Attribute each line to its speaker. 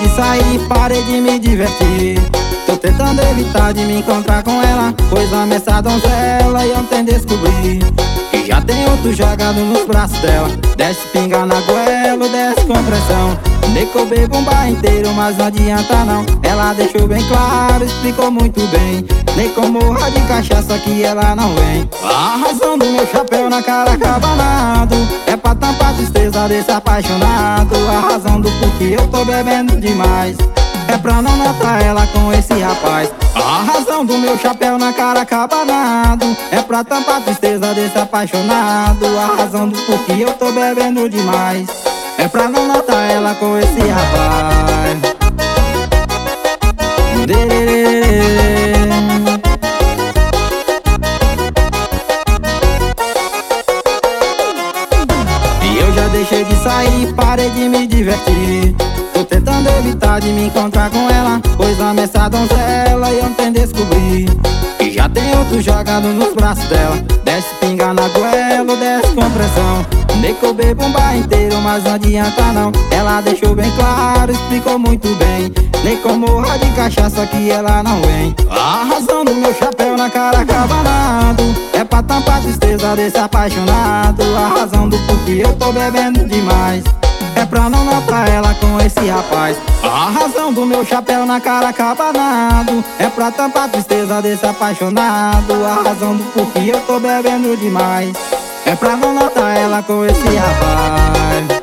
Speaker 1: de sair, parei de me divertir. Tô tentando evitar de me encontrar com ela, pois amo essa donzela e ontem descobri que já tem outro jogado nos braços dela. Desce pinga na goela, desce com pressão. Nem que eu bebo um bar inteiro, mas não adianta não. Ela deixou bem claro, explicou muito bem. Nem que eu morra de cachaça que ela não vem. A razão do meu chapéu na cara acabanado é pra tampar a tristeza desse apaixonado. A razão do porquê eu tô bebendo demais é pra não notar ela com esse rapaz. A razão do meu chapéu na cara acabanado é pra tampar a tristeza desse apaixonado. A razão do porquê eu tô bebendo demais é pra não notar ela com esse rapaz. E eu já deixei de sair, parei de me divertir. Tô tentando evitar de me encontrar com ela, pois amo essa donzela e ontem descobri que já tem outro jogado nos braços dela. Desce pinga na goela, desce com pressão. Nem que eu bebo um bar inteiro, mas não adianta não. Ela deixou bem claro, explicou muito bem. Nem que eu morra de cachaça que ela não vem. A razão do meu chapéu na cara acabanado é pra tampar a tristeza desse apaixonado. A razão do porquê eu tô bebendo demais é pra não notar ela com esse rapaz. A razão do meu chapéu na cara acabanado é pra tampar a tristeza desse apaixonado. A razão do porquê eu tô bebendo demais é pra não notar ela com esse rapaz.